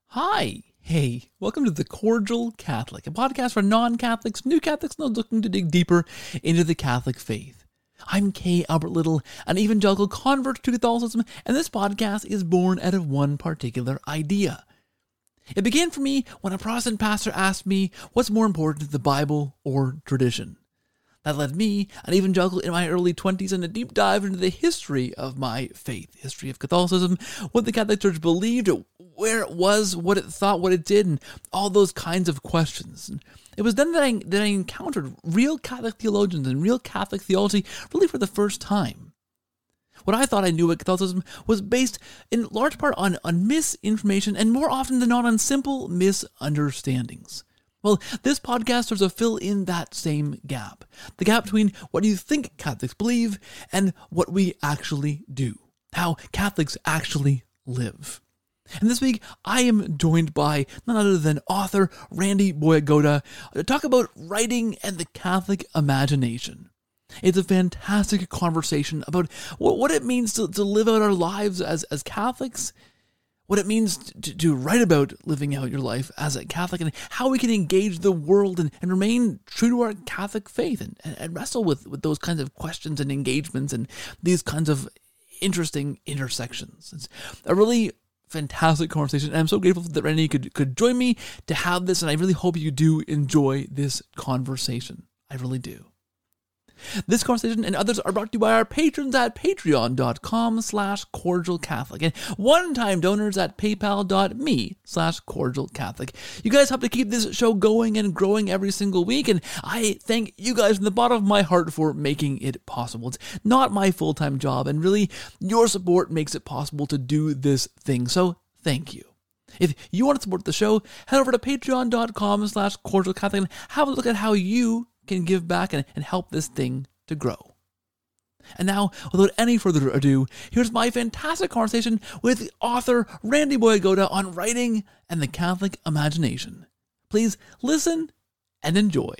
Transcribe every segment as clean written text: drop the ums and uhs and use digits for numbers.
Hi. Hey, welcome to The Cordial Catholic, a podcast for non-Catholics, new Catholics, and those looking to dig deeper into the Catholic faith. I'm Kay Albert Little, an evangelical convert to Catholicism, and this podcast is born out of one particular idea. It began for me when a Protestant pastor asked me, what's more important, the Bible or tradition? That led me, an evangelical in my early 20s, in a deep dive into the history of my faith, history of Catholicism, what the Catholic Church believed, where it was, what it thought, what it did, and all those kinds of questions. And it was then that I encountered real Catholic theologians and real Catholic theology really for the first time. What I thought I knew about Catholicism was based in large part on misinformation and more often than not on simple misunderstandings. Well, this podcast serves to fill in that same gap. The gap between what you think Catholics believe and what we actually do. How Catholics actually live. And this week, I am joined by none other than author Randy Boyagoda to talk about writing and the Catholic imagination. It's a fantastic conversation about what it means to live out our lives as Catholics, what it means to write about living out your life as a Catholic, and how we can engage the world and remain true to our Catholic faith and wrestle with those kinds of questions and engagements and these kinds of interesting intersections. It's a really fantastic conversation, and I'm so grateful that Randy could join me to have this, and I really hope you do enjoy this conversation. I really do. This conversation and others are brought to you by our patrons at patreon.com/cordialcatholic and one-time donors at paypal.me/cordialcatholic. You guys help to keep this show going and growing every single week, and I thank you guys from the bottom of my heart for making it possible. It's not my full-time job, and really, your support makes it possible to do this thing, so thank you. If you want to support the show, head over to patreon.com/cordialcatholic and have a look at how you can give back and help this thing to grow. And now, without any further ado, here's my fantastic conversation with author Randy Boyagoda on writing and the Catholic imagination. Please listen and enjoy.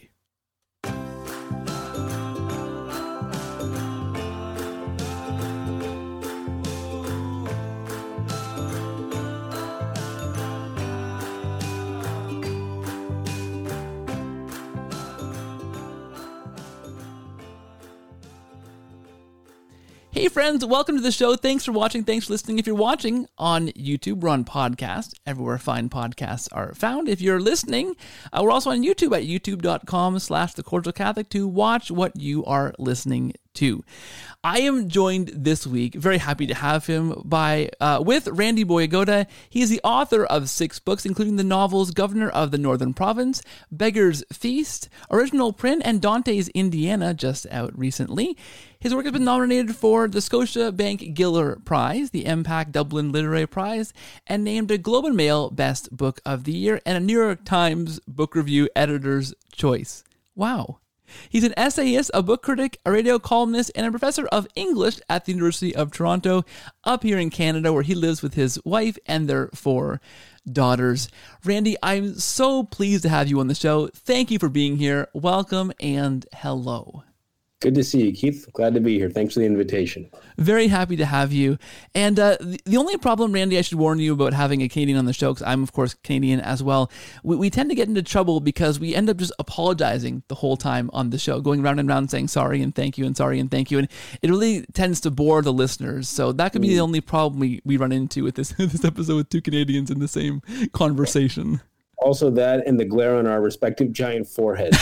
Hey friends, welcome to the show. Thanks for watching. Thanks for listening. If you're watching on YouTube, we're on podcast, everywhere fine podcasts are found. If you're listening, we're also on YouTube at youtube.com/thecordialcatholic to watch what you are listening to. I am joined this week, very happy to have him, with Randy Boyagoda. He is the author of 6 books, including the novels Governor of the Northern Province, Beggar's Feast, Original Print, and Dante's Indiana, just out recently. His work has been nominated for the Scotiabank Giller Prize, the MPAC Dublin Literary Prize, and named a Globe and Mail Best Book of the Year and a New York Times Book Review Editor's Choice. Wow. He's an essayist, a book critic, a radio columnist, and a professor of English at the University of Toronto, up here in Canada, where he lives with his wife and their 4 daughters. Randy, I'm so pleased to have you on the show. Thank you for being here. Welcome and hello. Good to see you, Keith. Glad to be here. Thanks for the invitation. Very happy to have you. And the only problem, Randy, I should warn you about having a Canadian on the show, because I'm, of course, Canadian as well. We tend to get into trouble because we end up just apologizing the whole time on the show, going round and round saying sorry and thank you and sorry and thank you. And it really tends to bore the listeners. So that could be the only problem we run into with this episode with 2 Canadians in the same conversation. Also that and the glare on our respective giant foreheads.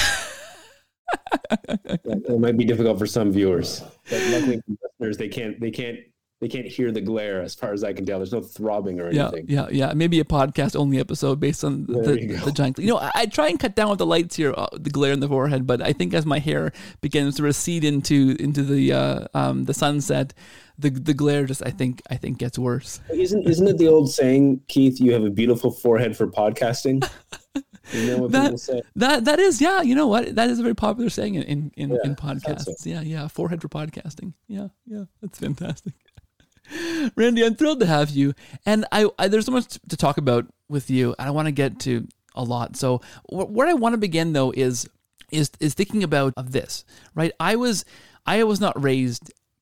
It might be difficult for some viewers, but luckily for listeners, they can't hear the glare. As far as I can tell, there's no throbbing or anything. Yeah. Maybe a podcast only episode based on the giant. I try and cut down with the lights here, the glare in the forehead, but I think as my hair begins to recede into the sunset, the glare just I think gets worse. Isn't it the old saying, Keith? You have a beautiful forehead for podcasting. You know what people say? That is, yeah. You know what? That is a very popular saying in podcasts. So. Yeah. Forehead for podcasting. Yeah. That's fantastic. Randy, I'm thrilled to have you, and I there's so much to talk about with you, and I want to get to a lot. So where I want to begin though is thinking about this, right? I was not raised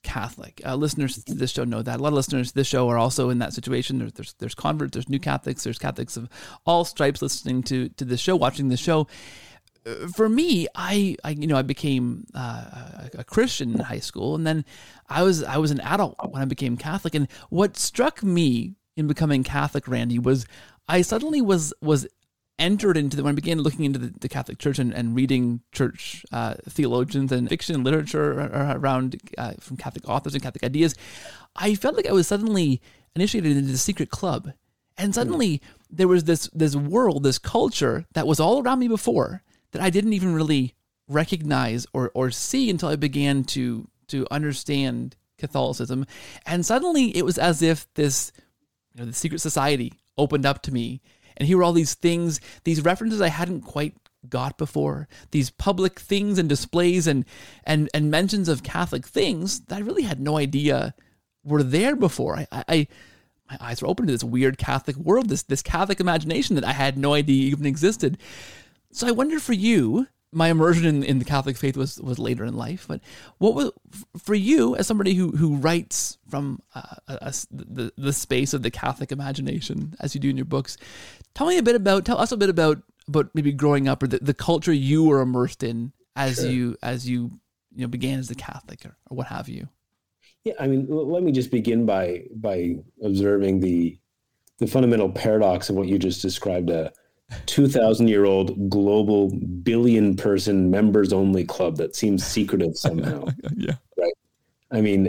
Catholic. Listeners to this show know that. A lot of listeners to this show are also in that situation. There's converts, there's new Catholics, there's Catholics of all stripes listening to this show, watching this show. For me, I became a Christian in high school, and then I was an adult when I became Catholic. And what struck me in becoming Catholic, Randy, was I suddenly was entered into when I began looking into the Catholic Church and reading church theologians and fiction and literature around from Catholic authors and Catholic ideas. I felt like I was suddenly initiated into the secret club, and suddenly there was this world, this culture that was all around me before, that I didn't even really recognize or see until I began to understand Catholicism. And suddenly it was as if this, the secret society opened up to me. And here were all these things, these references I hadn't quite got before, these public things and displays and mentions of Catholic things that I really had no idea were there before. My eyes were open to this weird Catholic world, this Catholic imagination that I had no idea even existed. So I wonder for you, my immersion in the Catholic faith was later in life, but what was, for you as somebody who writes from the space of the Catholic imagination, as you do in your books, tell us a bit about maybe growing up or the culture you were immersed in as you began as a Catholic or what have you. Yeah, I mean, let me just begin by observing the fundamental paradox of what you just described, 2,000-year-old global billion-person members-only club that seems secretive somehow. Yeah. Right. I mean,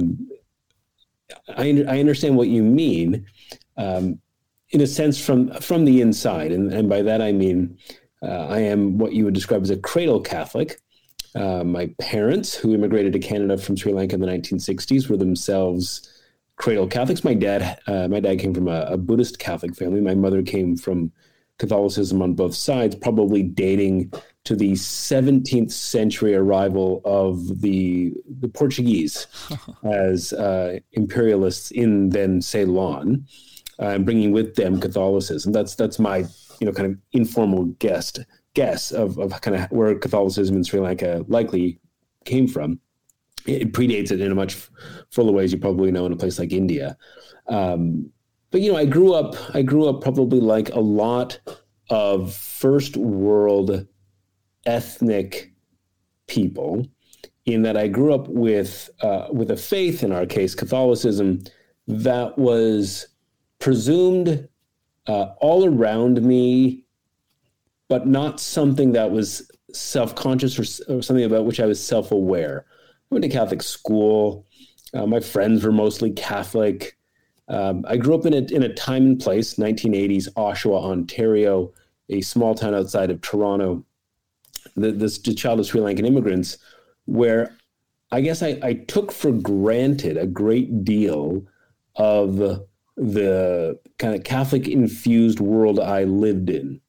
I understand what you mean, in a sense from the inside, and by that I mean I am what you would describe as a cradle Catholic. My parents, who immigrated to Canada from Sri Lanka in the 1960s, were themselves cradle Catholics. My dad came from a Buddhist Catholic family. My mother came from Catholicism on both sides, probably dating to the 17th century arrival of the Portuguese as imperialists in then Ceylon, bringing with them Catholicism. That's my kind of informal guess of kind of where Catholicism in Sri Lanka likely came from. It predates it in a much fuller way, as you probably know, in a place like India. But I grew up probably like a lot of first world ethnic people, in that I grew up with a faith, in our case Catholicism, that was presumed all around me, but not something that was self-conscious or something about which I was self-aware. I went to Catholic school. My friends were mostly Catholic. I grew up in a time and place, 1980s, Oshawa, Ontario, a small town outside of Toronto, the child of Sri Lankan immigrants, where I guess I took for granted a great deal of the kind of Catholic-infused world I lived in.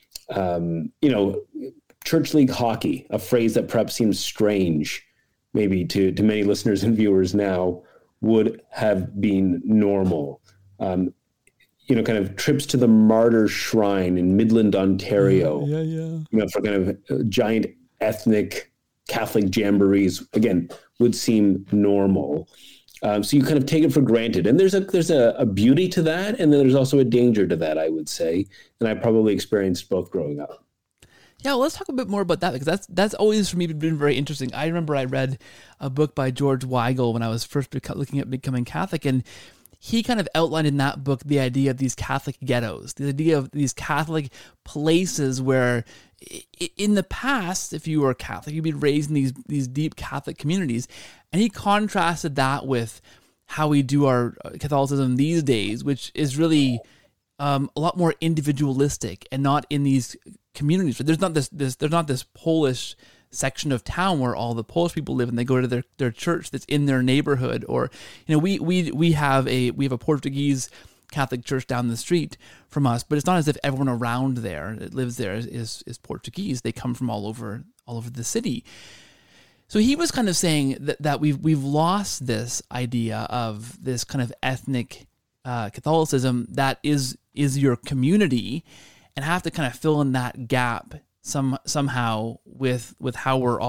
Church league hockey, a phrase that perhaps seems strange, maybe to many listeners and viewers now, would have been normal. Kind of trips to the Martyrs Shrine in Midland, Ontario. Yeah. For kind of giant ethnic Catholic jamborees, again, would seem normal. So you kind of take it for granted. And there's a beauty to that, and then there's also a danger to that, I would say. And I probably experienced both growing up. Yeah, well, let's talk a bit more about that, because that's always for me been very interesting. I remember I read a book by George Weigel when I was first looking at becoming Catholic, and he kind of outlined in that book the idea of these Catholic ghettos, the idea of these Catholic places where in the past, if you were Catholic, you'd be raised in these deep Catholic communities. And he contrasted that with how we do our Catholicism these days, which is really a lot more individualistic and not in these communities. There's not this Polish section of town where all the Polish people live and they go to their church that's in their neighborhood. Or we have a Portuguese Catholic church down the street from us, but it's not as if everyone around there that lives there is Portuguese. They come from all over the city. So he was kind of saying that we've lost this idea of this kind of ethnic Catholicism that is your community, and have to kind of fill in that gap somehow with how we're all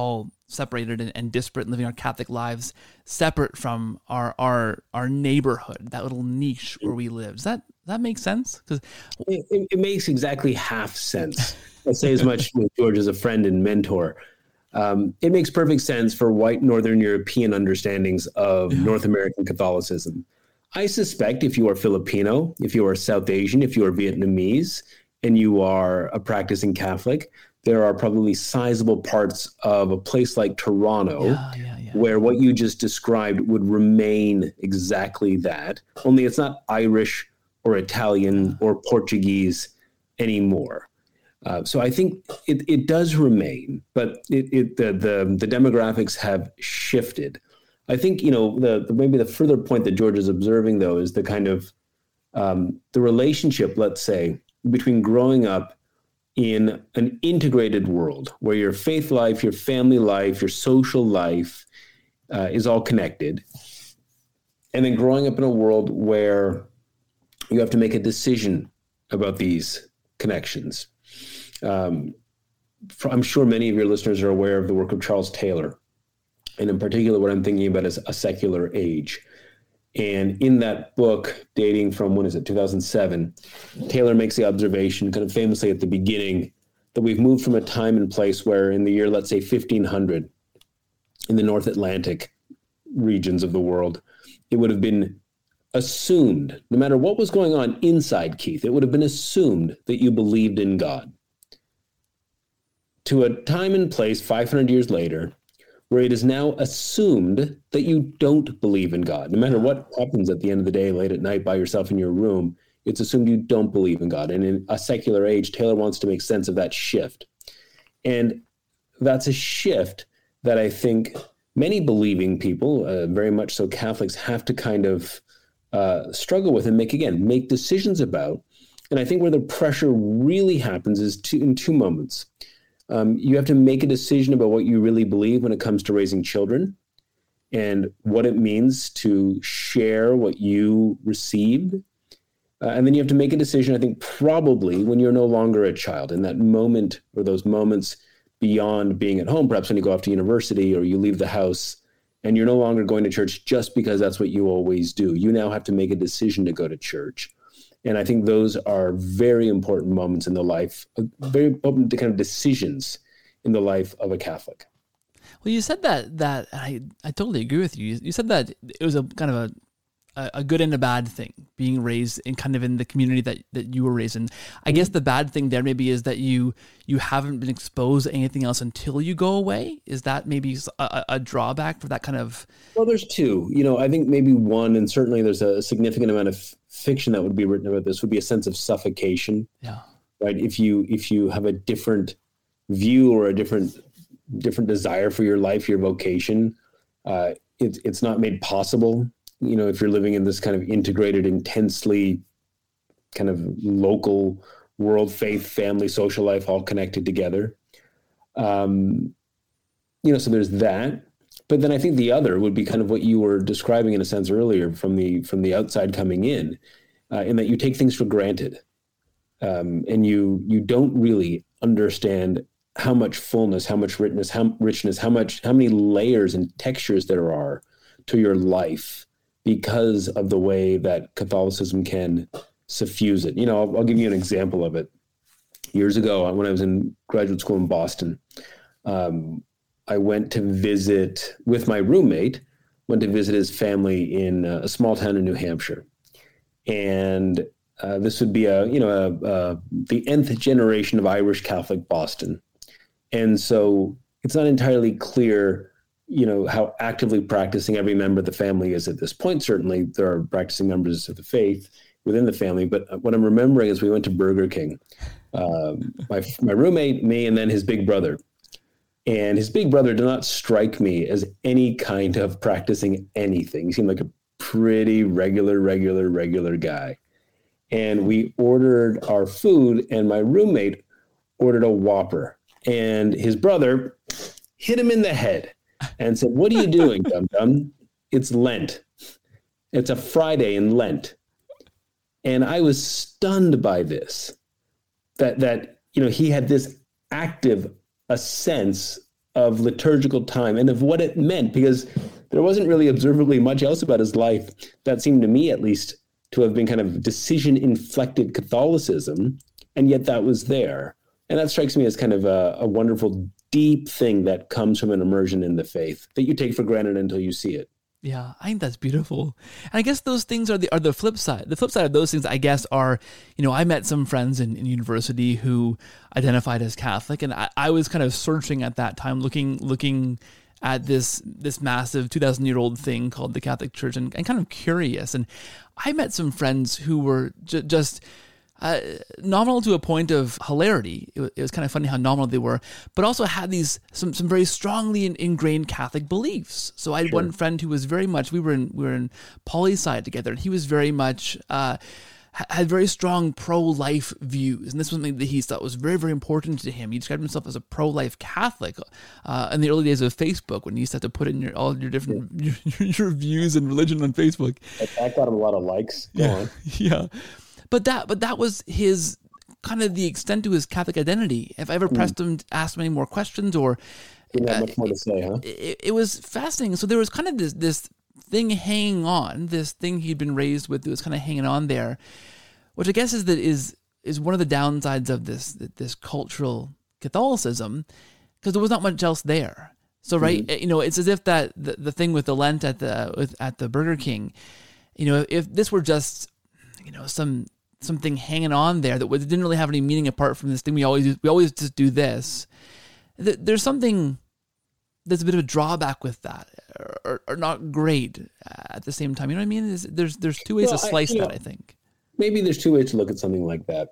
separated and disparate and living our Catholic lives separate from our neighborhood, that little niche where we live. Does that make sense? Because it makes exactly half sense. I say as much with George as a friend and mentor. It makes perfect sense for white Northern European understandings of North American Catholicism. I suspect if you are Filipino, if you are South Asian, if you are Vietnamese, and you are a practicing Catholic, there are probably sizable parts of a place like Toronto where what you just described would remain exactly that, only it's not Irish or Italian or Portuguese anymore. So I think it does remain, but the demographics have shifted. I think, maybe the further point that George is observing, though, is the kind of the relationship, let's say, between growing up in an integrated world where your faith life, your family life, your social life is all connected, and then growing up in a world where you have to make a decision about these connections. I'm sure many of your listeners are aware of the work of Charles Taylor. And in particular, what I'm thinking about is A Secular Age. And in that book, dating from, 2007, Taylor makes the observation kind of famously at the beginning that we've moved from a time and place where in the year, let's say 1500, in the North Atlantic regions of the world, it would have been assumed, no matter what was going on inside Keith, it would have been assumed that you believed in God. To a time and place 500 years later, where it is now assumed that you don't believe in God. No matter what happens at the end of the day, late at night by yourself in your room, it's assumed you don't believe in God. And in A Secular Age, Taylor wants to make sense of that shift. And that's a shift that I think many believing people, very much so Catholics, have to kind of struggle with and make decisions about. And I think where the pressure really happens is in two moments. You have to make a decision about what you really believe when it comes to raising children and what it means to share what you received. And then you have to make a decision, I think, probably when you're no longer a child, in that moment or those moments beyond being at home, perhaps when you go off to university or you leave the house and you're no longer going to church just because that's what you always do. You now have to make a decision to go to church. And I think those are very important moments in the life, very important kind of decisions in the life of a Catholic. Well, you said that I totally agree with you. You said that it was a kind of a good and a bad thing being raised in kind of in the community that you were raised in. I guess the bad thing there maybe is that you haven't been exposed to anything else until you go away. Is that maybe a drawback for that kind of? Well, there's two. I think maybe one, and certainly there's a significant amount of fiction that would be written about this, would be a sense of suffocation. Yeah. Right. If you have a different view or a different desire for your life, your vocation, it's not made possible. If you're living in this kind of integrated, intensely kind of local world, faith, family, social life, all connected together. So there's that. But then I think the other would be kind of what you were describing in a sense earlier from the outside coming in that you take things for granted. And you don't really understand how much fullness, how much richness, how many layers and textures there are to your life because of the way that Catholicism can suffuse it. I'll give you an example of it. Years ago, when I was in graduate school in Boston, I went to visit with my roommate, his family in a small town in New Hampshire. And this would be the nth generation of Irish Catholic Boston. And so it's not entirely clear, how actively practicing every member of the family is at this point. Certainly there are practicing members of the faith within the family. But what I'm remembering is we went to Burger King, my roommate, me, and then his big brother. And his big brother did not strike me as any kind of practicing anything. He seemed like a pretty regular guy. And we ordered our food, and my roommate ordered a Whopper. And his brother hit him in the head and said, "What are you doing, dum-dum? It's Lent. It's a Friday in Lent." And I was stunned by this, that he had this active a sense of liturgical time and of what it meant, because there wasn't really observably much else about his life that seemed to me, at least, to have been kind of decision-inflected Catholicism, and yet that was there. And that strikes me as kind of a wonderful, deep thing that comes from an immersion in the faith that you take for granted until you see it. Yeah, I think that's beautiful. And I guess those things are the flip side. The flip side of those things, I guess, are, I met some friends in university who identified as Catholic, and I was kind of searching at that time, looking at this massive 2,000-year-old thing called the Catholic Church, and kind of curious. And I met some friends who were just nominal to a point of hilarity. It was kind of funny how nominal they were, but also had some very strongly ingrained Catholic beliefs. So I had one friend who was very much, we were in poli-sci together, and he was very much had very strong pro-life views, and this was something that he thought was very, very important to him. He described himself as a pro-life Catholic in the early days of Facebook, when you used to have to put in all your different your views and religion on Facebook. That got him a lot of likes. Go on. Yeah. But that was his kind of the extent to his Catholic identity. If I ever pressed him, asked him any more questions, or didn't have much more to say, huh? It was fascinating. So there was kind of this thing hanging on, this thing he'd been raised with that was kind of hanging on there, which I guess is one of the downsides of this cultural Catholicism, because there was not much else there. So right, it's as if that the thing with the Lent at the Burger King, if this were just something hanging on there that didn't really have any meaning apart from this thing we always just do this. There's something that's a bit of a drawback with that, or not great at the same time. You know what I mean? There's two ways to slice that, I think. Maybe there's two ways to look at something like that.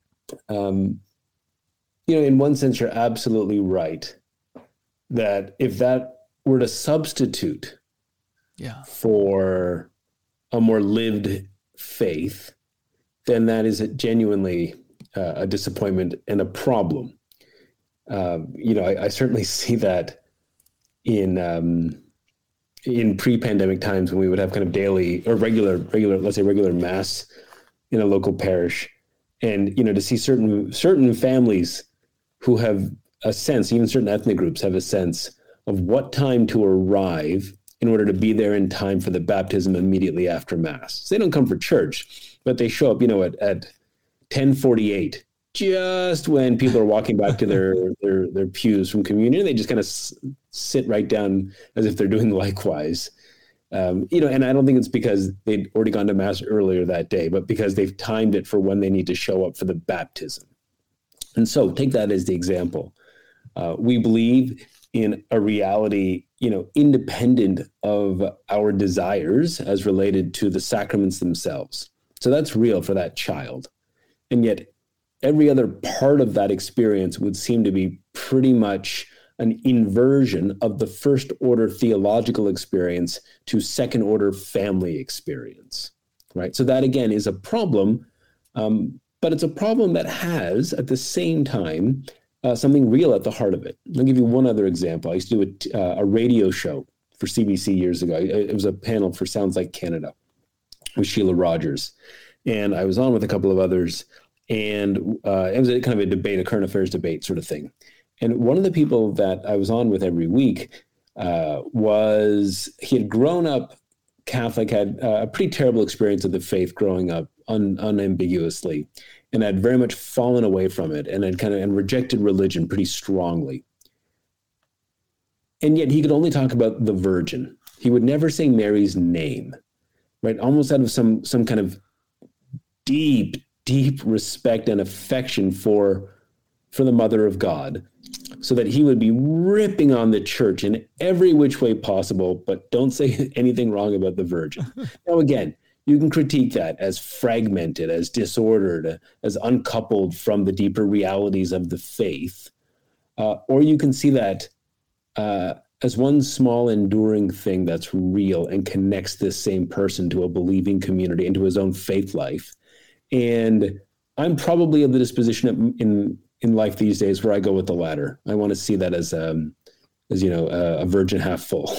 In one sense, you're absolutely right that if that were to substitute for a more lived faith, then that is genuinely a disappointment and a problem. I certainly see that in pre-pandemic times, when we would have kind of daily or regular, let's say regular mass in a local parish, and to see certain families who have a sense, even certain ethnic groups have a sense of what time to arrive in order to be there in time for the baptism immediately after Mass. So they don't come for church, but they show up, at 10:48, just when people are walking back to their pews from communion. They just kind of sit right down as if they're doing likewise. And I don't think it's because they'd already gone to Mass earlier that day, but because they've timed it for when they need to show up for the baptism. And so take that as the example. We believe in a reality, independent of our desires as related to the sacraments themselves. So that's real for that child. And yet every other part of that experience would seem to be pretty much an inversion of the first order theological experience to second order family experience, right? So that again is a problem, but it's a problem that has at the same time something real at the heart of it. I'll give you one other example. I used to do a radio show for CBC years ago. It was a panel for Sounds Like Canada with Sheila Rogers. And I was on with a couple of others, and it was a kind of a debate, a current affairs debate sort of thing. And one of the people that I was on with every week he had grown up Catholic, had a pretty terrible experience of the faith growing up unambiguously, and had very much fallen away from it, and had and rejected religion pretty strongly. And yet he could only talk about the Virgin. He would never say Mary's name, right? Almost out of some kind of deep respect and affection for the Mother of God, so that he would be ripping on the church in every which way possible, but don't say anything wrong about the Virgin. Now, again, you can critique that as fragmented, as disordered, as uncoupled from the deeper realities of the faith. Or you can see that as one small enduring thing that's real and connects this same person to a believing community and to his own faith life. And I'm probably of the disposition in life these days where I go with the latter. I want to see that as a virgin half full.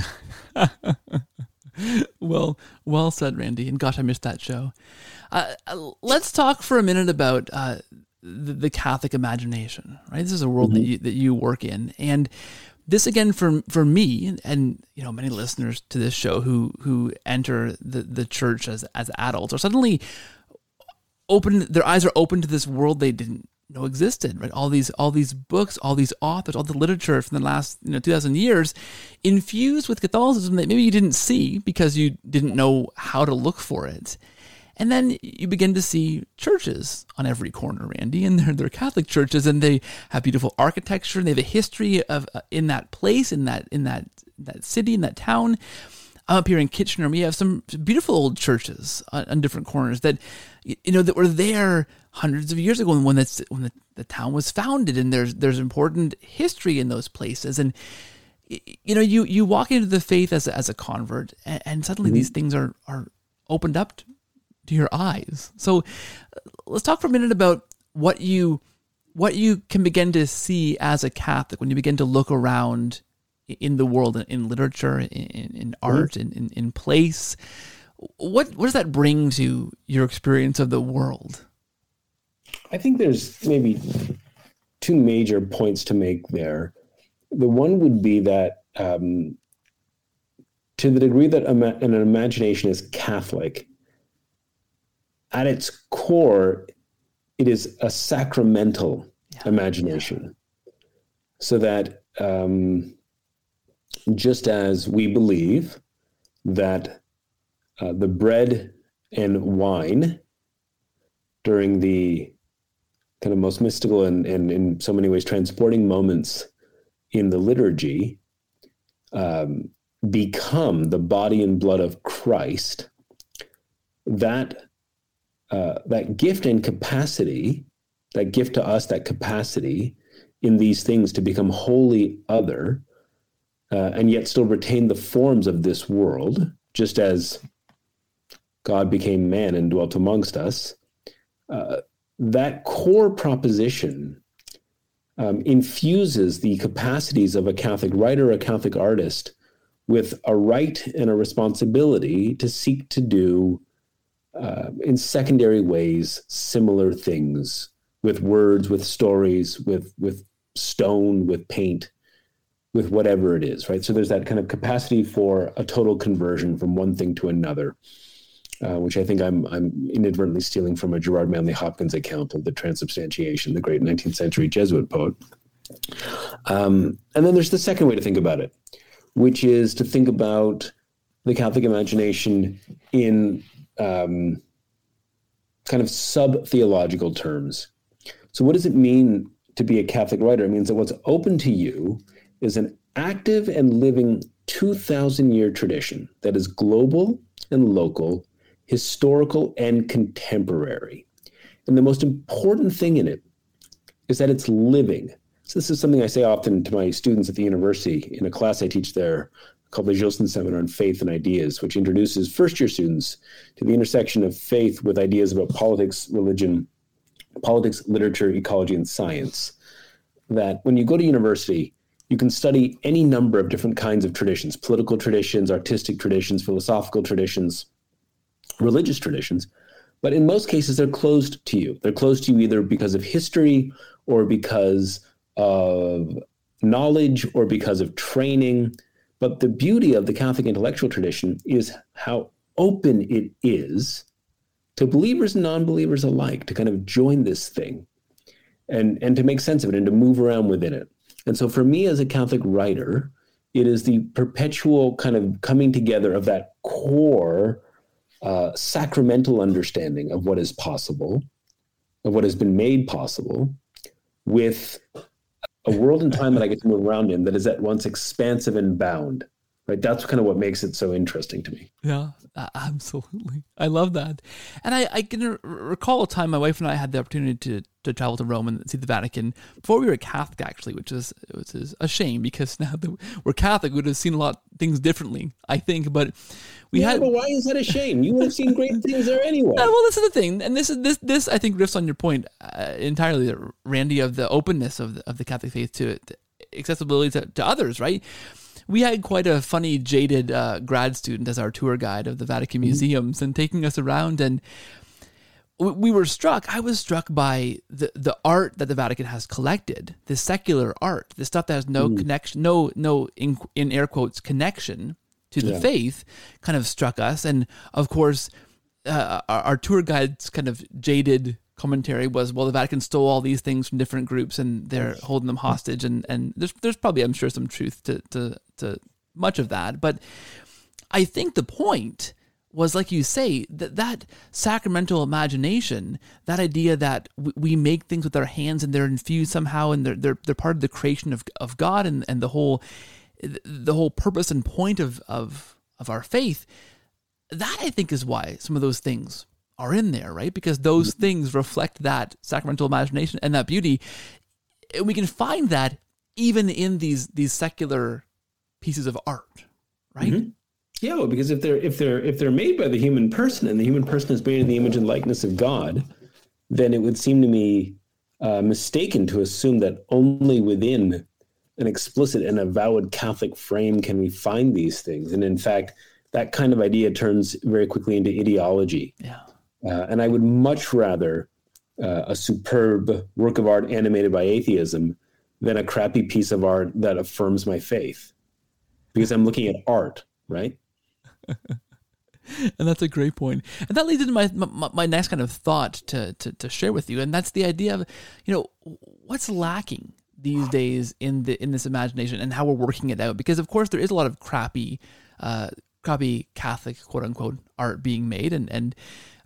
Well said, Randy. And gosh, I missed that show. Let's talk for a minute about the Catholic imagination, right? This is a world that you work in. And this again for me, and many listeners to this show who enter the church as adults are suddenly their eyes are open to this world they didn't know existed, right? All these books, all these authors, all the literature from the last 2,000 years infused with Catholicism that maybe you didn't see because you didn't know how to look for it. And then you begin to see churches on every corner, Randy, and they're Catholic churches, and they have beautiful architecture, and they have a history of in that place, in that city, in that town. I'm up here in Kitchener, and we have some beautiful old churches on different corners that that were there hundreds of years ago when the town was founded, and there's important history in those places. And you walk into the faith as a convert, and suddenly these things are opened up to your eyes. So let's talk for a minute about what you can begin to see as a Catholic when you begin to look around in the world, in literature, in art, in place. What does that bring to your experience of the world? I think there's maybe two major points to make there. The one would be that to the degree that an imagination is Catholic, at its core, it is a sacramental imagination. So that just as we believe that the bread and wine during the kind of most mystical and in so many ways transporting moments in the liturgy become the body and blood of Christ, that gift and capacity, that gift to us, that capacity in these things to become wholly other, and yet still retain the forms of this world, just as God became man and dwelt amongst us, that core proposition infuses the capacities of a Catholic writer, a Catholic artist, with a right and a responsibility to seek to do in secondary ways similar things with words, with stories, with stone, with paint, with whatever it is, right? So there's that kind of capacity for a total conversion from one thing to another, which I think I'm inadvertently stealing from a Gerard Manley Hopkins account of the Transubstantiation, the great 19th century Jesuit poet. And then there's the second way to think about it, which is to think about the Catholic imagination in kind of sub-theological terms. So what does it mean to be a Catholic writer? It means that what's open to you is an active and living 2,000-year tradition that is global and local, historical and contemporary. And the most important thing in it is that it's living. So this is something I say often to my students at the university in a class I teach there called the Gilson Seminar on Faith and Ideas, which introduces first-year students to the intersection of faith with ideas about politics, religion, politics, literature, ecology, and science. That when you go to university, you can study any number of different kinds of traditions, political traditions, artistic traditions, philosophical traditions, religious traditions, but in most cases, they're closed to you. They're closed to you either because of history or because of knowledge or because of training. But the beauty of the Catholic intellectual tradition is how open it is to believers and non-believers alike to kind of join this thing and to make sense of it and to move around within it. And so for me as a Catholic writer, it is the perpetual kind of coming together of that core sacramental understanding of what is possible, of what has been made possible, with a world and time that I get to move around in that is at once expansive and bound, right? That's kind of what makes it so interesting to me. Yeah, absolutely. I love that. And I can recall a time my wife and I had the opportunity to travel to Rome and see the Vatican before we were Catholic, actually, which is a shame because now that we're Catholic, we would have seen a lot of things differently, I think. But but why is that a shame? You would have seen great things there anyway. Well, this is the thing, and this I think riffs on your point entirely, Randy, of the openness of the Catholic faith to accessibility to others, right? We had quite a funny, jaded grad student as our tour guide of the Vatican museums and taking us around. And I was struck by the art that the Vatican has collected, the secular art, the stuff that has no connection, no in air quotes connection to the faith, kind of struck us. And of course, our tour guide's kind of jaded commentary was, well, the Vatican stole all these things from different groups and they're holding them hostage. And there's probably, I'm sure, some truth to much of that. But I think the point was, like you say, that sacramental imagination, that idea that we make things with our hands and they're infused somehow and they're part of the creation of God and the whole purpose and point of our faith. That, I think, is why some of those things are in there, right? Because those things reflect that sacramental imagination and that beauty. And we can find that even in these secular pieces of art, right? Mm-hmm. Yeah, well, because if they're made by the human person and the human person is made in the image and likeness of God, then it would seem to me mistaken to assume that only within an explicit and avowed Catholic frame can we find these things. And in fact, that kind of idea turns very quickly into ideology. Yeah. And I would much rather a superb work of art animated by atheism than a crappy piece of art that affirms my faith, because I'm looking at art, right? And that's a great point. And that leads into my next kind of thought to share with you. And that's the idea of, what's lacking these days in this imagination and how we're working it out. Because of course there is a lot of crappy Catholic quote unquote art being made. And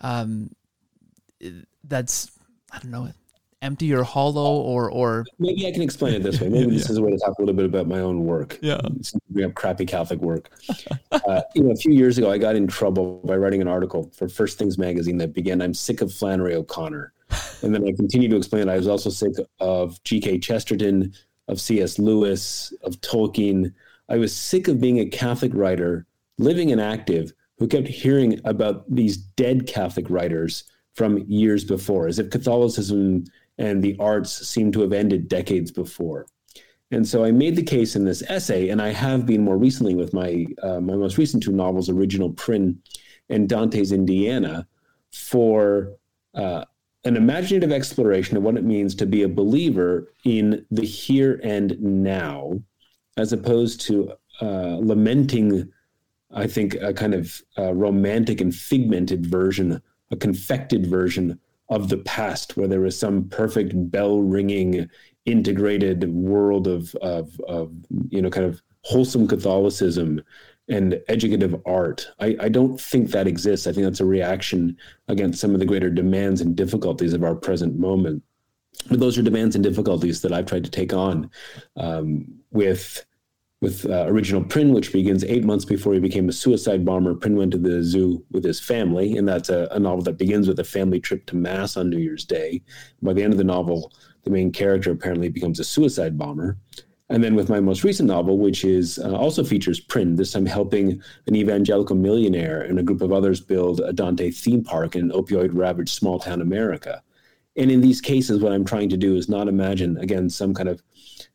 that's, I don't know, empty or hollow or maybe I can explain it this way. Maybe this is a way to talk a little bit about my own work. Yeah. We have crappy Catholic work. A few years ago, I got in trouble by writing an article for First Things magazine that began, "I'm sick of Flannery O'Connor." And then I continued to explain that I was also sick of G.K. Chesterton, of C.S. Lewis, of Tolkien. I was sick of being a Catholic writer, living and active, who kept hearing about these dead Catholic writers from years before, as if Catholicism and the arts seem to have ended decades before. And so I made the case in this essay, and I have been more recently with my most recent two novels, Original Prin and Dante's Indiana, for an imaginative exploration of what it means to be a believer in the here and now, as opposed to lamenting, I think, a kind of romantic and figmented version, a confected version of the past, where there was some perfect bell-ringing, integrated world of kind of wholesome Catholicism and educative art. I don't think that exists. I think that's a reaction against some of the greater demands and difficulties of our present moment. But those are demands and difficulties that I've tried to take on with Original Prin, which begins 8 months before he became a suicide bomber. Prin went to the zoo with his family, and that's a novel that begins with a family trip to Mass on New Year's Day. By the end of the novel, the main character apparently becomes a suicide bomber. And then with my most recent novel, which is also features Prin, this time helping an evangelical millionaire and a group of others build a Dante theme park in opioid-ravaged small-town America. And in these cases, what I'm trying to do is not imagine, again, some kind of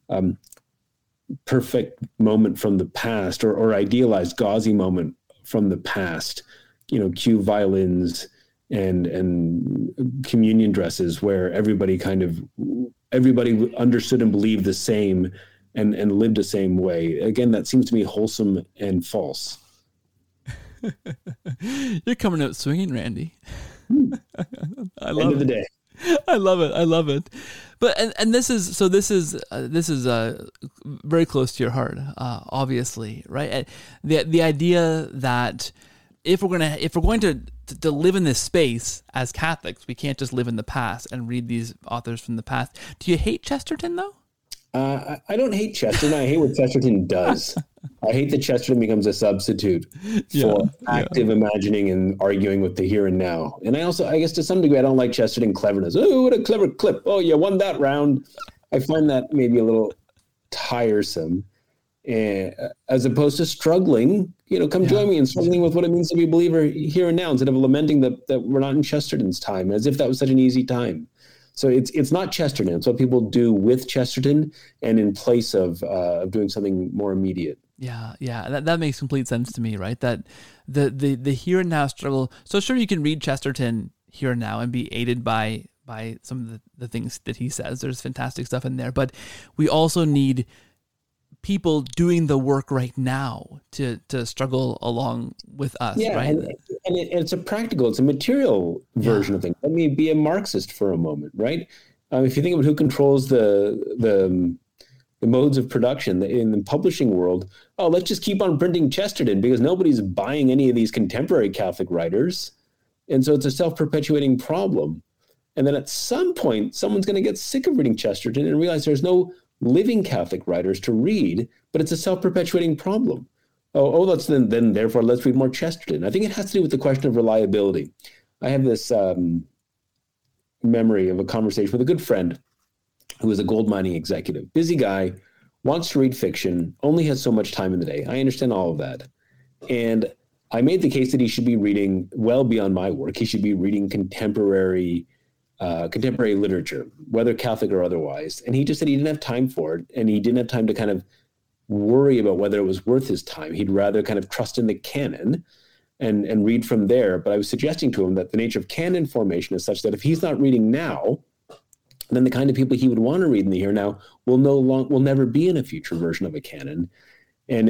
perfect moment from the past or idealized gauzy moment from the past, cue violins and communion dresses where everybody understood and believed the same and lived the same way. Again, that seems to me wholesome and false. You're coming out swinging, Randy. I love End of the day. I love it. But and this is very close to your heart, obviously, right? The idea that if we're going to live in this space as Catholics, we can't just live in the past and read these authors from the past. Do you hate Chesterton though? I don't hate Chesterton. I hate what Chesterton does. I hate that Chesterton becomes a substitute for active imagining and arguing with the here and now. And I guess to some degree, I don't like Chesterton cleverness. Oh, what a clever clip. Oh, you won that round. I find that maybe a little tiresome, as opposed to struggling, come join me in struggling with what it means to be a believer here and now, instead of lamenting that we're not in Chesterton's time, as if that was such an easy time. So it's not Chesterton. It's what people do with Chesterton and in place of doing something more immediate. Yeah. That makes complete sense to me, right? That the here and now struggle. So sure, you can read Chesterton here now and be aided by some of the things that he says. There's fantastic stuff in there, but we also need people doing the work right now to struggle along with us, right? And it's it's a material version of things. Let me be a Marxist for a moment, right? If you think about who controls the modes of production in the publishing world, let's just keep on printing Chesterton because nobody's buying any of these contemporary Catholic writers. And so it's a self-perpetuating problem. And then at some point, someone's going to get sick of reading Chesterton and realize there's no living Catholic writers to read, but it's a self-perpetuating problem. Let's therefore let's read more Chesterton. I think it has to do with the question of reliability. I have this memory of a conversation with a good friend who is a gold mining executive, busy guy, wants to read fiction, only has so much time in the day. I understand all of that. And I made the case that he should be reading well beyond my work. He should be reading contemporary literature, whether Catholic or otherwise. And he just said he didn't have time for it. And he didn't have time to kind of worry about whether it was worth his time. He'd rather kind of trust in the canon and read from there. But I was suggesting to him that the nature of canon formation is such that if he's not reading now, then the kind of people he would want to read in the here now will never be in a future version of a canon. And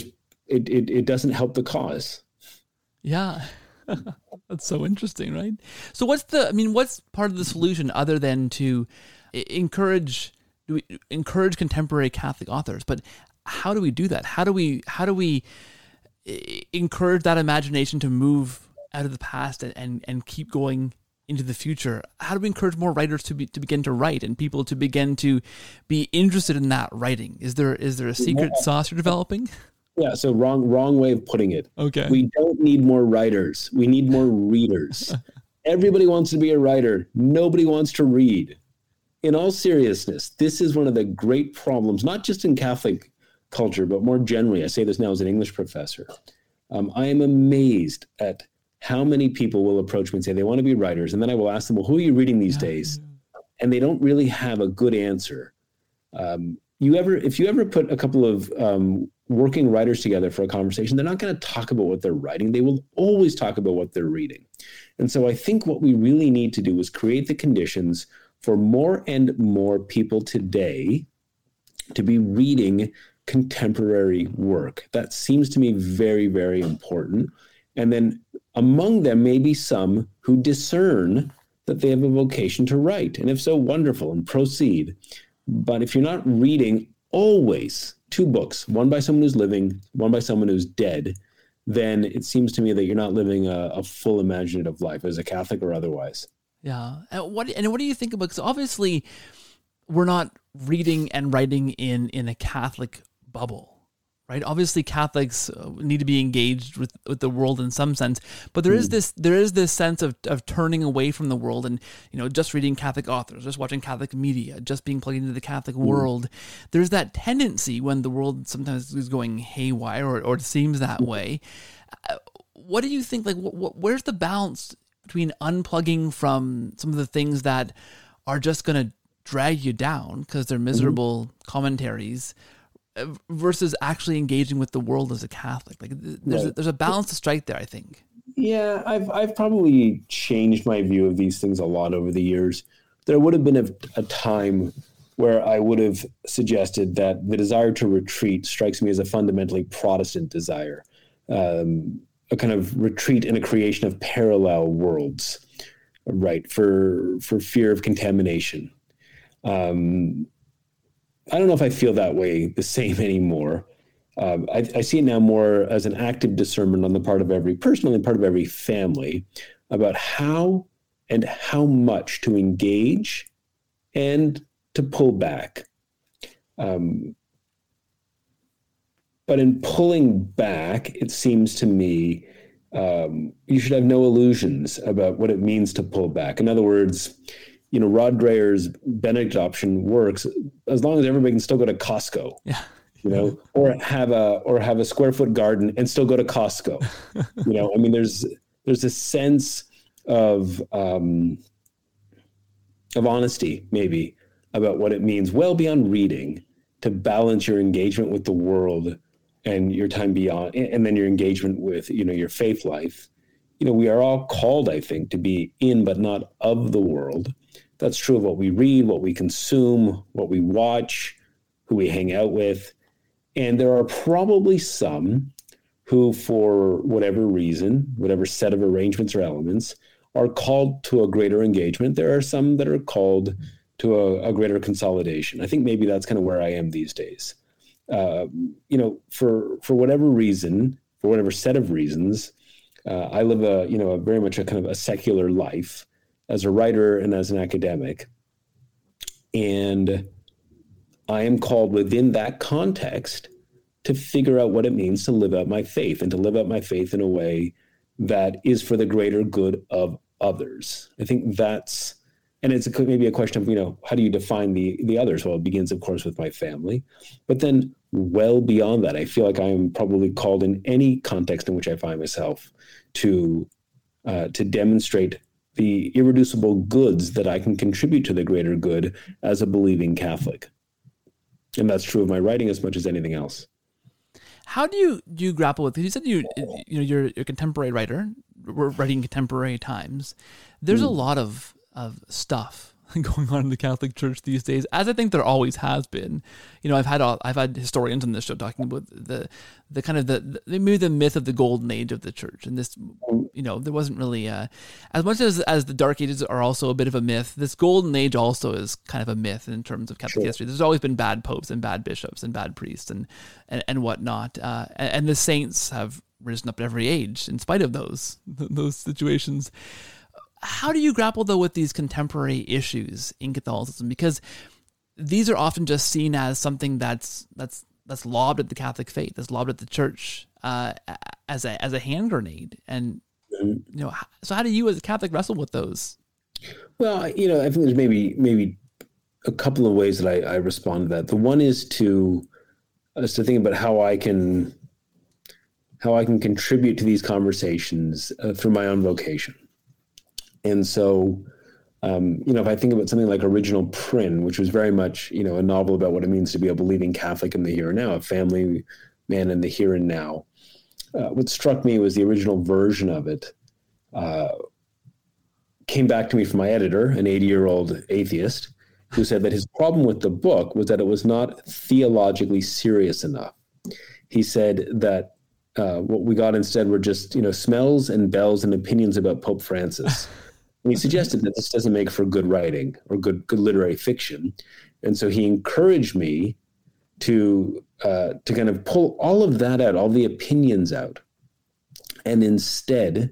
it doesn't help the cause. Yeah. That's so interesting, right? So what's part of the solution other than to encourage contemporary Catholic authors? But how do we do that? How do we encourage that imagination to move out of the past and keep going into the future? How do we encourage more writers to begin to write and people to begin to be interested in that writing? Is there a secret sauce you're developing? Yeah, so wrong way of putting it. Okay. We don't need more writers. We need more readers. Everybody wants to be a writer. Nobody wants to read. In all seriousness, this is one of the great problems, not just in Catholic culture, but more generally. I say this now as an English professor. I am amazed at how many people will approach me and say they want to be writers. And then I will ask them, well, who are you reading these days? And they don't really have a good answer. If you ever put a couple of working writers together for a conversation, they're not going to talk about what they're writing. They will always talk about what they're reading. And so I think what we really need to do is create the conditions for more and more people today to be reading contemporary work. That seems to me very, very important. And then among them may be some who discern that they have a vocation to write. And if so, wonderful, and proceed. But if you're not reading always 2 books, one by someone who's living, one by someone who's dead, then it seems to me that you're not living a full imaginative life as a Catholic or otherwise. Yeah. And what do you think about, because obviously we're not reading and writing in a Catholic bubble, right? Obviously Catholics need to be engaged with the world in some sense, but there is this sense of turning away from the world and, just reading Catholic authors, just watching Catholic media, just being plugged into the Catholic world. There's that tendency when the world sometimes is going haywire or it seems that way. What do you think, where's the balance between unplugging from some of the things that are just going to drag you down because they're miserable commentaries versus actually engaging with the world as a Catholic? There's a balance to strike there, I think. Yeah, I've probably changed my view of these things a lot over the years. There would have been a time where I would have suggested that the desire to retreat strikes me as a fundamentally Protestant desire, a kind of retreat and a creation of parallel worlds, right, for fear of contamination. I don't know if I feel that way the same anymore. I see it now more as an active discernment on the part of every person and part of every family about how and how much to engage and to pull back. But in pulling back, it seems to me you should have no illusions about what it means to pull back. In other words, Rod Dreher's Benedict option works as long as everybody can still go to Costco, or have a square foot garden and still go to Costco. There's a sense of honesty maybe about what it means well beyond reading to balance your engagement with the world and your time beyond, and then your engagement with, your faith life we are all called, I think, to be in but not of the world. That's true of what we read, what we consume, what we watch, who we hang out with. And there are probably some who, for whatever reason, whatever set of arrangements or elements, are called to a greater engagement. There are some that are called to a greater consolidation. I think maybe that's kind of where I am these days. For whatever reason, for whatever set of reasons, I live a very much a kind of a secular life as a writer and as an academic. And I am called within that context to figure out what it means to live out my faith, and to live out my faith in a way that is for the greater good of others. I think that's, and it's maybe a question of, how do you define the others? Well, it begins, of course, with my family. But then well beyond that, I feel like I am probably called in any context in which I find myself to demonstrate the irreducible goods that I can contribute to the greater good as a believing Catholic. And that's true of my writing as much as anything else. How do you grapple with? Because you said you're a contemporary writer. We're writing contemporary times. There's a lot of stuff going on in the Catholic Church these days, as I think there always has been. I've had historians on this show talking about the kind of maybe the myth of the golden age of the church, and this, there wasn't really as much as the Dark Ages are also a bit of a myth. This golden age also is kind of a myth in terms of Catholic history. There's always been bad popes and bad bishops and bad priests and whatnot, and the saints have risen up at every age in spite of those situations. How do you grapple, though, with these contemporary issues in Catholicism? Because these are often just seen as something that's lobbed at the Catholic faith, that's lobbed at the church as a hand grenade. And so how do you, as a Catholic, wrestle with those? Well, I think there's maybe a couple of ways that I respond to that. The one is to think about how I can contribute to these conversations through my own vocation. And so, if I think about something like Original Prin, which was very much, a novel about what it means to be a believing Catholic in the here and now, a family man in the here and now. What struck me was the original version of it came back to me from my editor, an 80-year-old atheist, who said that his problem with the book was that it was not theologically serious enough. He said that what we got instead were just, smells and bells and opinions about Pope Francis. And he suggested that this doesn't make for good writing or good literary fiction. And so he encouraged me to kind of pull all of that out, all the opinions out, and instead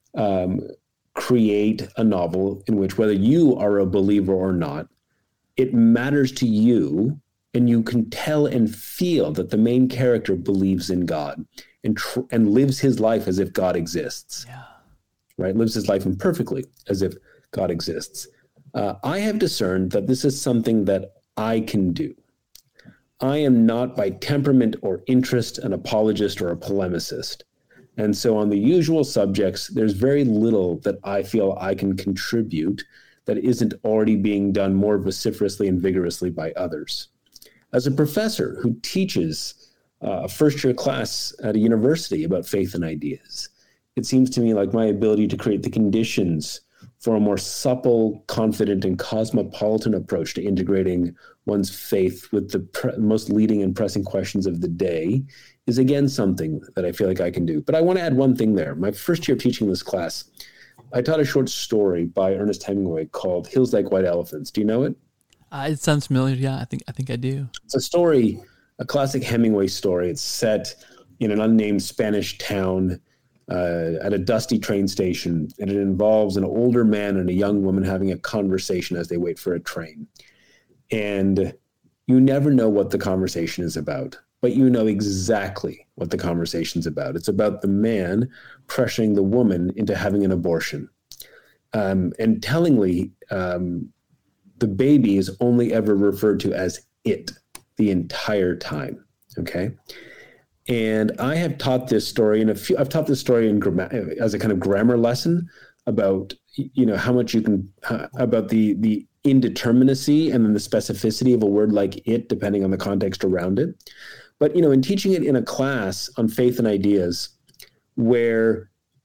create a novel in which, whether you are a believer or not, it matters to you, and you can tell and feel that the main character believes in God and lives his life as if God exists. Yeah. Right? Lives his life imperfectly as if God exists. I have discerned that this is something that I can do. I am not by temperament or interest an apologist or a polemicist. And so on the usual subjects, there's very little that I feel I can contribute that isn't already being done more vociferously and vigorously by others. As a professor who teaches a first-year class at a university about faith and ideas, it seems to me like my ability to create the conditions for a more supple, confident, and cosmopolitan approach to integrating one's faith with the most leading and pressing questions of the day is, again, something that I feel like I can do. But I want to add one thing there. My first year of teaching this class, I taught a short story by Ernest Hemingway called Hills Like White Elephants. Do you know it? It sounds familiar. Yeah, I think I do. It's a story, a classic Hemingway story. It's set in an unnamed Spanish town at a dusty train station, and it involves an older man and a young woman having a conversation as they wait for a train. And you never know what the conversation is about, but you know exactly what the conversation's about. It's about the man pressuring the woman into having an abortion. And tellingly, the baby is only ever referred to as it the entire time. Okay. And I have taught this story I've taught this story as a kind of grammar lesson about, how much you can, about the indeterminacy and then the specificity of a word like it, depending on the context around it. But, in teaching it in a class on faith and ideas where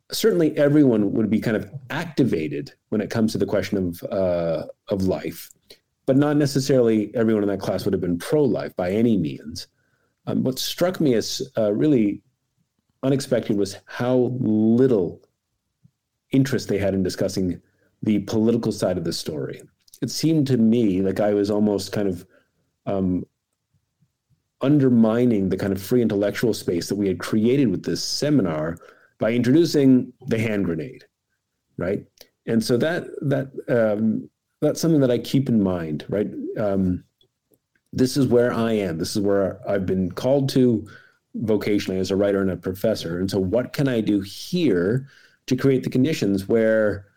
certainly everyone would be kind of activated when it comes to the question of life, but not necessarily everyone in that class would have been pro-life by any means. What struck me as really unexpected was how little interest they had in discussing the political side of the story. It seemed to me like I was almost kind of undermining the kind of free intellectual space that we had created with this seminar by introducing the hand grenade, right? And so that's something that I keep in mind, right? This is where I am. This is where I've been called to vocationally as a writer and a professor. And so what can I do here to create the conditions where,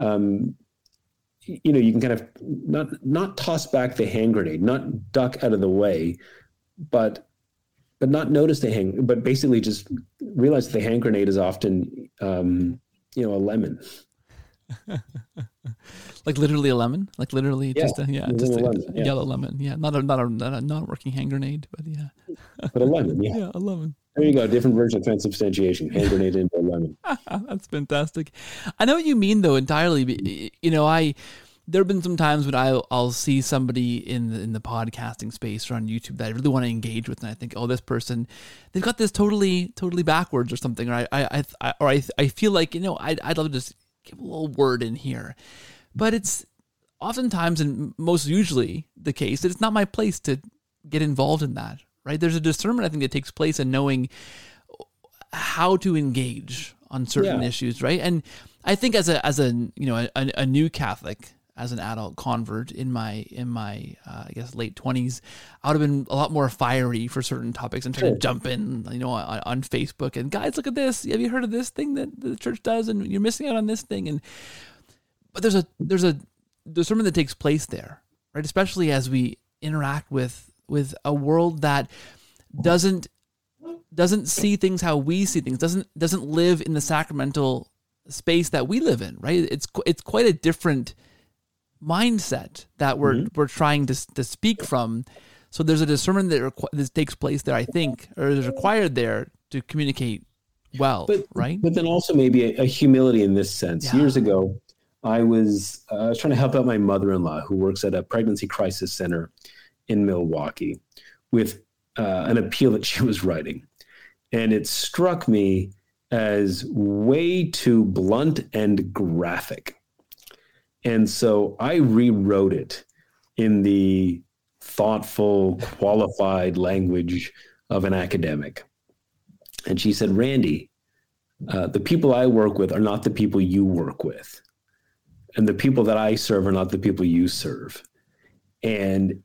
you can kind of not toss back the hand grenade, not duck out of the way, but not notice but basically just realize that the hand grenade is often, a lemon. Like literally a lemon, like literally just a lemon, yellow lemon. Yeah. Not a working hand grenade, but yeah. But a lemon. Yeah. Yeah. A lemon. There you go. Different version of transubstantiation, hand grenade into a lemon. That's fantastic. I know what you mean though entirely. There have been some times when I'll see somebody in the podcasting space or on YouTube that I really want to engage with, and I think, oh, this person, they've got this totally backwards or something, or I feel like I'd love to just give a little word in here, but it's oftentimes and most usually the case that it's not my place to get involved in that. Right? There's a discernment I think that takes place in knowing how to engage on certain issues, right? And I think as a new Catholic, as an adult convert in my I guess late 20s, I would have been a lot more fiery for certain topics and trying to jump in, on Facebook and, guys, look at this. Have you heard of this thing that the church does? And you're missing out on this thing. But there's a discernment that takes place there, right? Especially as we interact with a world that doesn't see things how we see things, doesn't live in the sacramental space that we live in, right? It's quite a different mindset that we're trying to speak from. So there's a discernment that takes place there, I think, or is required there to communicate well, right? But then also maybe a humility in this sense. Yeah. Years ago, I was trying to help out my mother-in-law who works at a pregnancy crisis center in Milwaukee with an appeal that she was writing. And it struck me as way too blunt and graphic. And so I rewrote it in the thoughtful, qualified language of an academic. And she said, Randy, the people I work with are not the people you work with. And the people that I serve are not the people you serve. And,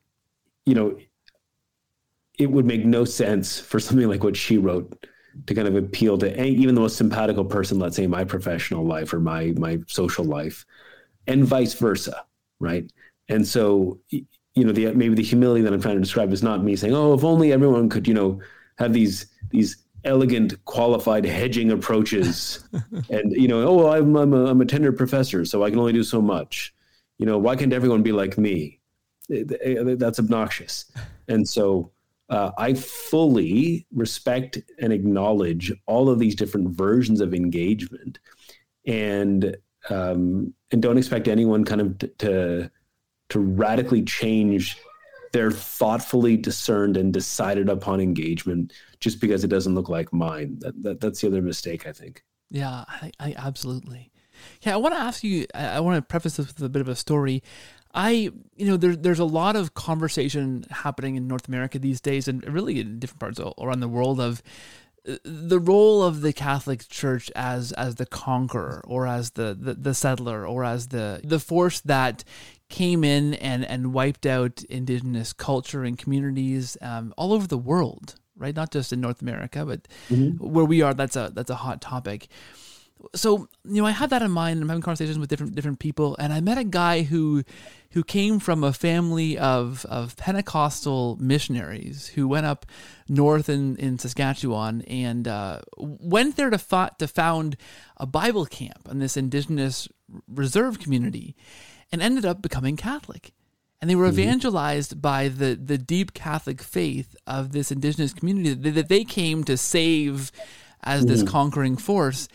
it would make no sense for something like what she wrote to kind of appeal to even the most simpatico person, let's say my professional life or my social life, and vice versa, right? And so, maybe the humility that I'm trying to describe is not me saying, oh, if only everyone could, have these elegant, qualified hedging approaches, and I'm a tenured professor, so I can only do so much. Why can't everyone be like me? That's obnoxious. And so I fully respect and acknowledge all of these different versions of engagement, and don't expect anyone kind of to radically change their thoughtfully discerned and decided upon engagement just because it doesn't look like mine. That's the other mistake, I think. Yeah, I absolutely. Yeah, I want to ask you, I want to preface this with a bit of a story. There's a lot of conversation happening in North America these days, and really in different parts around the world, of the role of the Catholic Church as the conqueror, or as the settler, or as the force that came in and wiped out indigenous culture and communities all over the world, right? Not just in North America, but where we are, that's a hot topic. So, I had that in mind. I'm having conversations with different people, and I met a guy who came from a family of Pentecostal missionaries who went up north in Saskatchewan and went there to found a Bible camp in this indigenous reserve community, and ended up becoming Catholic. And they were evangelized by the deep Catholic faith of this indigenous community that they came to save as this conquering force.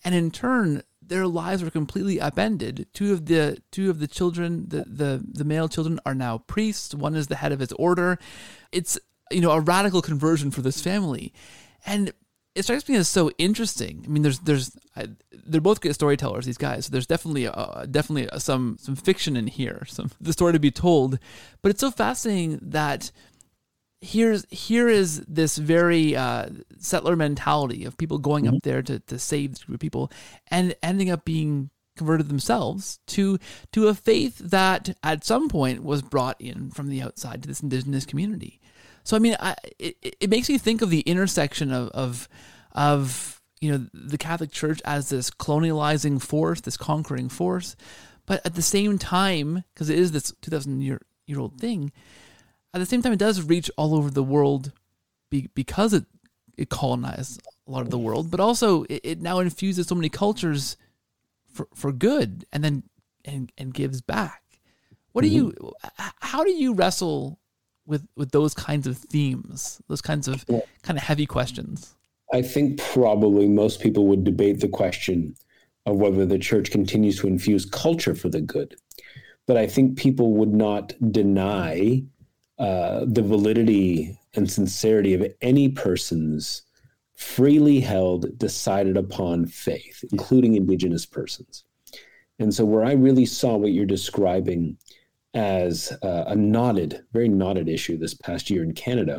And in turn, their lives were completely upended. Two of the children, the male children, are now priests. One is the head of his order. It's a radical conversion for this family, and it strikes me as so interesting. I mean, they're both great storytellers, these guys. So there's definitely some fiction in here, the story to be told. But it's so fascinating that here is this very settler mentality of people going up there to save this group of people and ending up being converted themselves to a faith that at some point was brought in from the outside to this indigenous community. So I mean, it makes me think of the intersection of the Catholic Church as this colonializing force, this conquering force, but at the same time, because it is this 2,000-year-old thing, at the same time it does reach all over the world because it colonized a lot of the world, but also it now infuses so many cultures for good, and then and gives back. How do you wrestle with those kinds of themes, those kinds of kind of heavy questions? I think probably most people would debate the question of whether the church continues to infuse culture for the good. But I think people would not deny the validity and sincerity of any person's freely held, decided upon faith, including Indigenous persons. And so where I really saw what you're describing as a very knotted issue this past year in Canada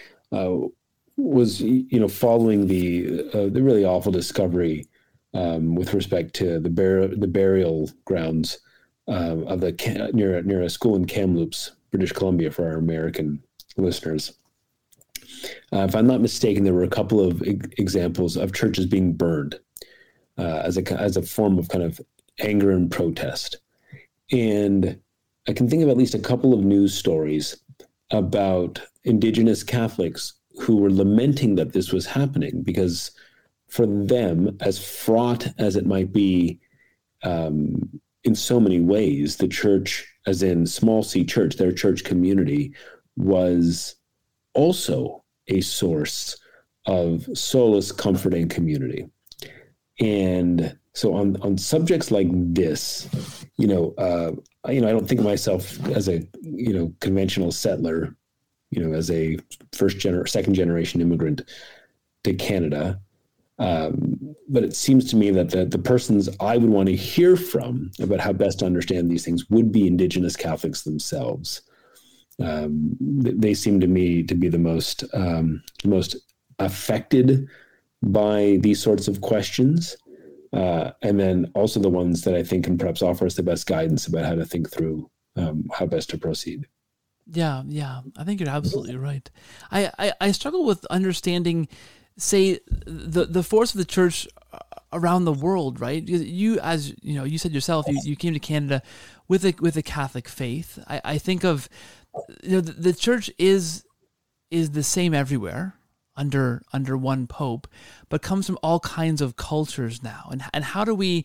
was, following the really awful discovery with respect to the burial grounds of near a school in Kamloops, British Columbia, for our American listeners. If I'm not mistaken, there were a couple of examples of churches being burned as a form of kind of anger and protest. And I can think of at least a couple of news stories about Indigenous Catholics who were lamenting that this was happening, because for them, as fraught as it might be in so many ways, the church, as in small c church, their church community, was also a source of solace, comfort, and community. And so on subjects like this, I don't think of myself as a conventional settler, as a second generation immigrant to Canada. But it seems to me that the persons I would want to hear from about how best to understand these things would be Indigenous Catholics themselves. They seem to me to be the most affected by these sorts of questions. And then also the ones that I think can perhaps offer us the best guidance about how to think through how best to proceed. Yeah. I think you're absolutely right. I struggle with understanding, say, the force of the church around the world, right? You, as you said yourself, you came to Canada with a Catholic faith. I think of, the church is the same everywhere under one pope, but comes from all kinds of cultures now. And how do we,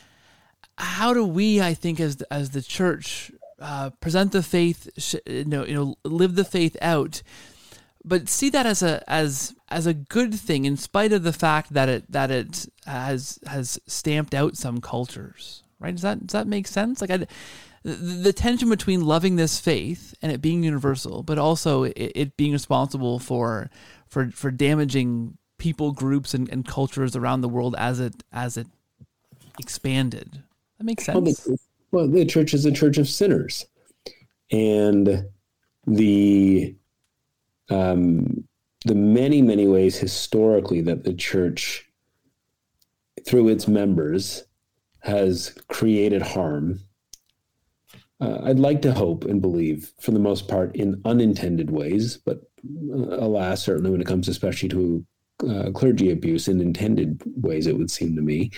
I think, as the church, present the faith, live the faith out, but see that as a good thing, in spite of the fact that it has stamped out some cultures, right? Does that make sense? Like the tension between loving this faith and it being universal, but also it being responsible for damaging people, groups, and cultures around the world as it expanded. That makes sense. Well, the church is a church of sinners, and the many, many ways historically that the church, through its members, has created harm. I'd like to hope and believe, for the most part, in unintended ways, but alas, certainly when it comes especially to clergy abuse, in intended ways, it would seem to me,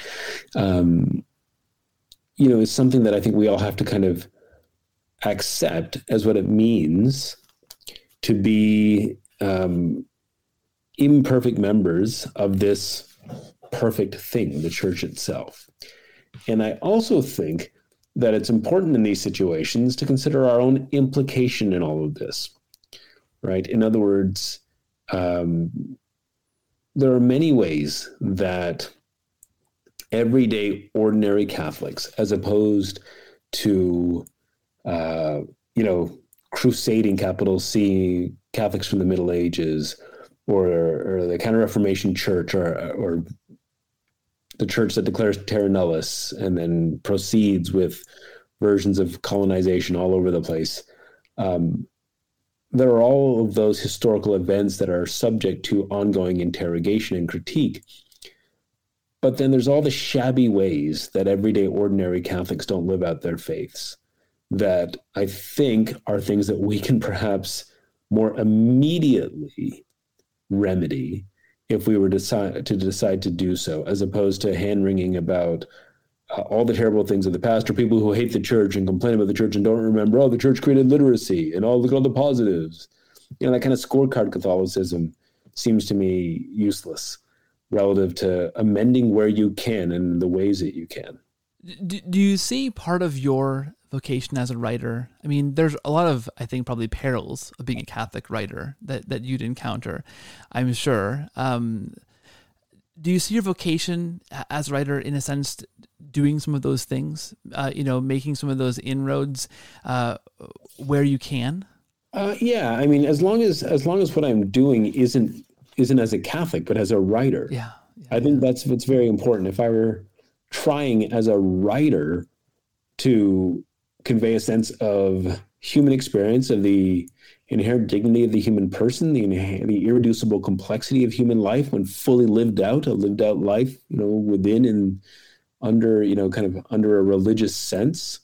is something that I think we all have to kind of accept as what it means to be imperfect members of this perfect thing, the church itself. And I also think that it's important in these situations to consider our own implication in all of this, right? In other words, there are many ways that everyday, ordinary Catholics, as opposed to, crusading, capital C, Catholics from the Middle Ages, or the Counter-Reformation Church, or the church that declares terra nullius and then proceeds with versions of colonization all over the place. There are all of those historical events that are subject to ongoing interrogation and critique. But then there's all the shabby ways that everyday ordinary Catholics don't live out their faiths that I think are things that we can perhaps more immediately remedy if we were decide to do so, as opposed to hand-wringing about all the terrible things of the past, or people who hate the church and complain about the church and don't remember, oh, the church created literacy and look at all the positives. That kind of scorecard Catholicism seems to me useless relative to amending where you can and the ways that you can. Do you see part of your vocation as a writer? I mean, there's a lot of, I think, probably perils of being a Catholic writer that you'd encounter, I'm sure. Do you see your vocation as a writer, in a sense, doing some of those things, making some of those inroads where you can? Yeah, I mean, as long as what I'm doing isn't as a Catholic, but as a writer. Yeah. I think that's what's very important. If I were trying as a writer to convey a sense of human experience, of the inherent dignity of the human person, the irreducible complexity of human life when fully lived out, a lived out life, within and under, kind of under a religious sense,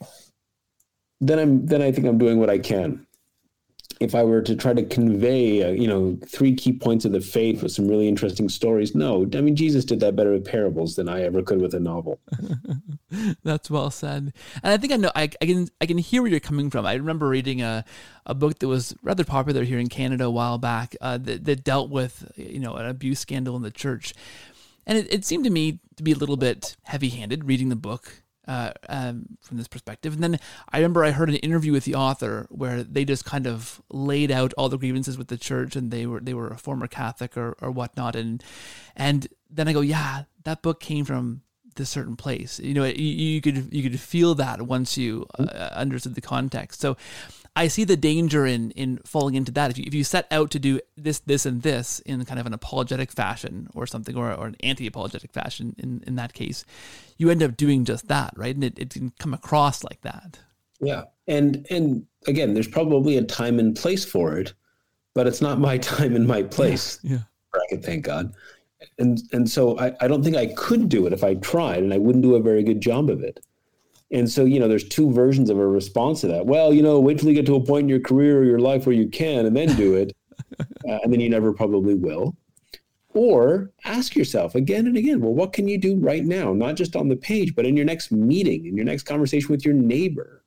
then I think I'm doing what I can. If I were to try to convey, 3 key points of the faith with some really interesting stories, no, I mean, Jesus did that better with parables than I ever could with a novel. That's well said. And I think I know, I can hear where you're coming from. I remember reading a book that was rather popular here in Canada a while back that dealt with, an abuse scandal in the church. And it seemed to me to be a little bit heavy-handed reading the book from this perspective. And then I remember I heard an interview with the author where they just kind of laid out all the grievances with the church, and they were a former Catholic or whatnot. And then I go, yeah, that book came from this certain place. You could feel that once you understood the context. So I see the danger in falling into that. If you set out to do this, and this in kind of an apologetic fashion or something, or an anti-apologetic fashion in that case, you end up doing just that, right? And it can come across like that. Yeah. And again, there's probably a time and place for it, but it's not my time and my place. Yeah. Bracket, thank God. And so I don't think I could do it if I tried, and I wouldn't do a very good job of it. And so, there's 2 versions of a response to that. Well, wait till you get to a point in your career or your life where you can, and then do it. And then you never probably will. Or ask yourself again and again, well, what can you do right now? Not just on the page, but in your next meeting, in your next conversation with your neighbor,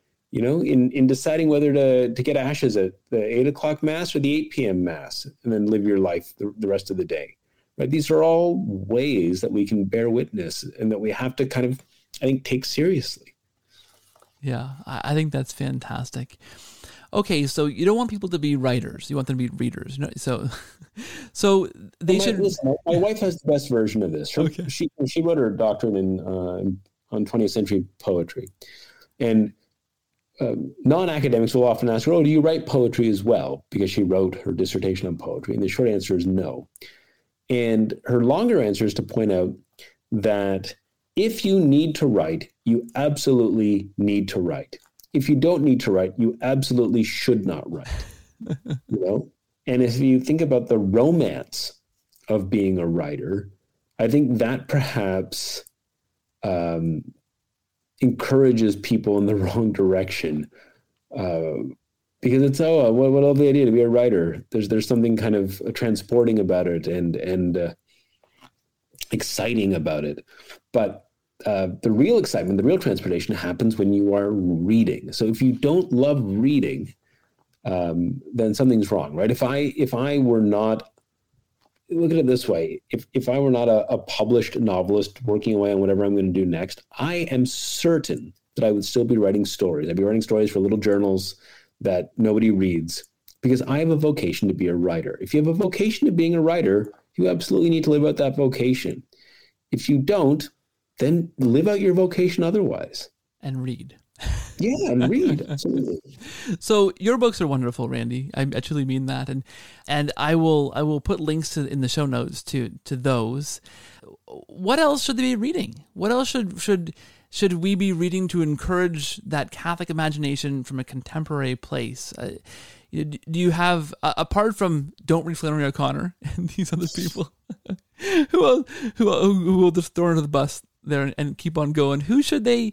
in deciding whether to get ashes at the 8:00 Mass or the 8 p.m. Mass, and then live your life the rest of the day. Right? These are all ways that we can bear witness and that we have to kind of, I think, take seriously. Yeah, I think that's fantastic. Okay, so you don't want people to be writers; you want them to be readers. So they should. Listen, my wife has the best version of this. Okay. She wrote her doctorate on 20th century poetry, and non-academics will often ask her, "Oh, do you write poetry as well?" Because she wrote her dissertation on poetry, and the short answer is no. And her longer answer is to point out that if you need to write, you absolutely need to write. If you don't need to write, you absolutely should not write. And if you think about the romance of being a writer, I think that perhaps encourages people in the wrong direction. Because it's what a lovely idea to be a writer. There's something kind of transporting about it and exciting about it. But the real excitement, the real transportation happens when you are reading. So if you don't love reading, then something's wrong, right? If I were not, look at it this way, if I were not a published novelist working away on whatever I'm going to do next, I am certain that I would still be writing stories. I'd be writing stories for little journals that nobody reads, because I have a vocation to be a writer. If you have a vocation to being a writer, you absolutely need to live out that vocation. If you don't, then live out your vocation otherwise. And read. Yeah, and read. Absolutely. So your books are wonderful, Randy. I truly mean that, and I will put links in the show notes to those. What else should they be reading? What else should we be reading to encourage that Catholic imagination from a contemporary place? Do you have, apart from don't read Flannery O'Connor and these other people, who will just throw under the bus there and keep on going? Who should they?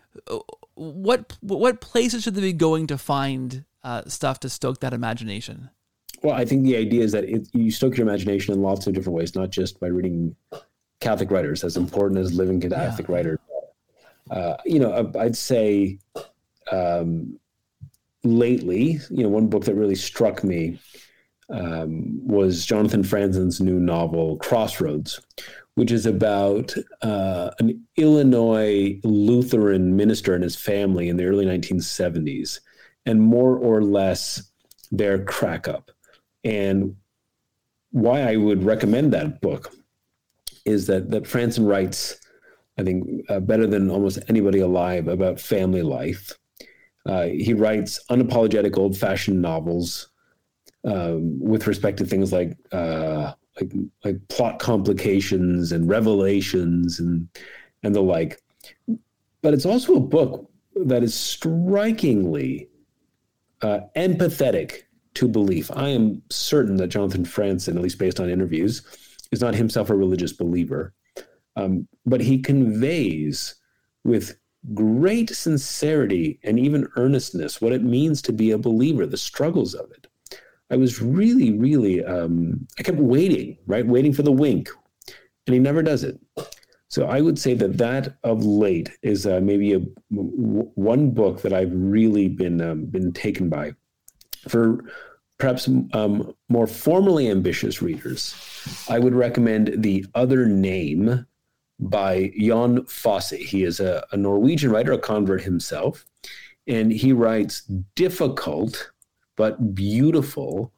What places should they be going to find stuff to stoke that imagination? Well, I think the idea is that you stoke your imagination in lots of different ways, not just by reading Catholic writers, as important as living Catholic writers. I'd say lately, one book that really struck me was Jonathan Franzen's new novel, Crossroads, which is about an Illinois Lutheran minister and his family in the early 1970s, and more or less their crack up. And why I would recommend that book is that Franzen writes, I think, better than almost anybody alive about family life. He writes unapologetic, old-fashioned novels with respect to things like plot complications and revelations and the like. But it's also a book that is strikingly empathetic to belief. I am certain that Jonathan Franzen, at least based on interviews, is not himself a religious believer. But he conveys with great sincerity and even earnestness what it means to be a believer, the struggles of it. I was really, really, I kept waiting for the wink, and he never does it. So I would say that of late is maybe one book that I've really been taken by. For perhaps more formally ambitious readers, I would recommend The Other Name by Jon Fosse. He is a Norwegian writer, a convert himself, and he writes difficult but beautiful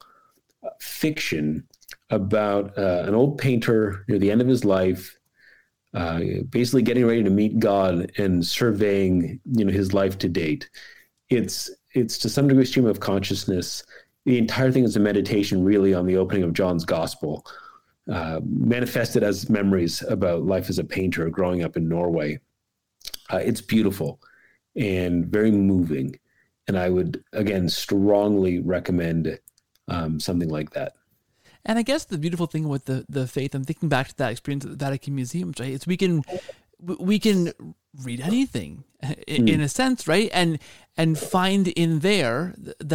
fiction about an old painter near the end of his life, basically getting ready to meet God and surveying, his life to date. It's to some degree stream of consciousness. The entire thing is a meditation, really, on the opening of John's Gospel, manifested as memories about life as a painter growing up in Norway. It's beautiful and very moving. And I would, again, strongly recommend something like that. And I guess the beautiful thing with the faith, I'm thinking back to that experience at the Vatican Museum, right? It's we can read anything in a sense, right? And find in there